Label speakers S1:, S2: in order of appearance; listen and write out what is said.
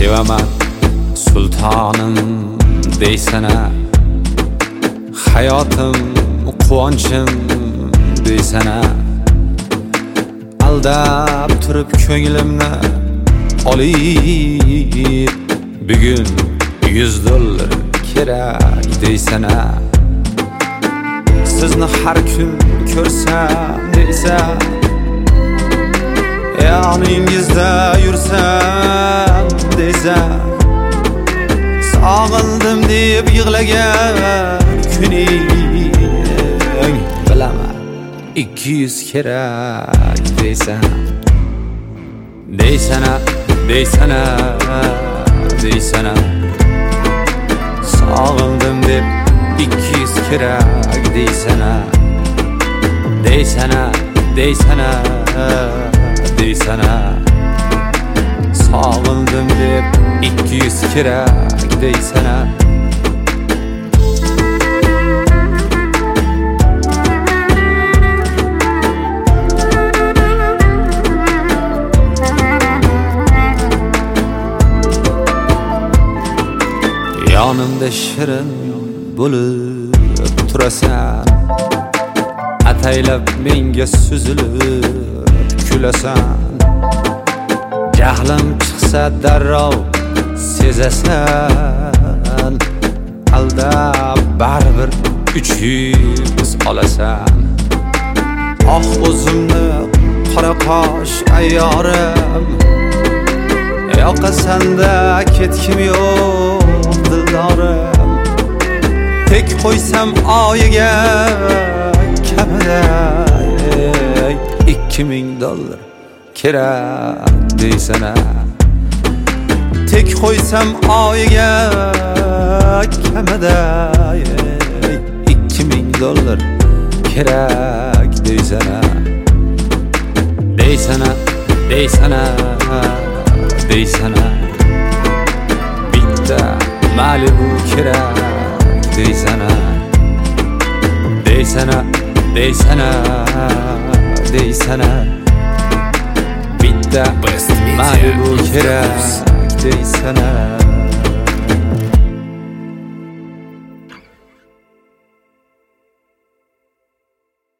S1: sevaman sultonim deysana, hayotim quvonchim deysana, aldab turib ko'nglimni olib, bugun $100 kerak deysana. Sizni har kun ko'rsam deysan, yoningizda yursam deysan, sog'indim deb yig'lagan kuning bilaman 200 kerak deysan. Deysana, deysana, deysana, sog'indim deb 200 kerak deysana. Deysana, deysana, deysana, sog'indim deb 200 kerak deysana. Yonimda shirin bo'lib turasan, ataylab menga suzilib kulasan. Jahlim chiqsa darrov sezasan, aldab baribir 300 olasan. Oh o'zimni qora qosh ayyorim, yoqasanda ketkim yo'q dildorim. Tek qo'ysam oyiga kamida $2000 kerak deysana. Tek qo'ysam oyiga kamida $2000 kerak deysana. Deysana, deysana, deysana, bitta Malibu kerak deysana. Deysana, deysana, deysana, bitta Malibu kerak deysana.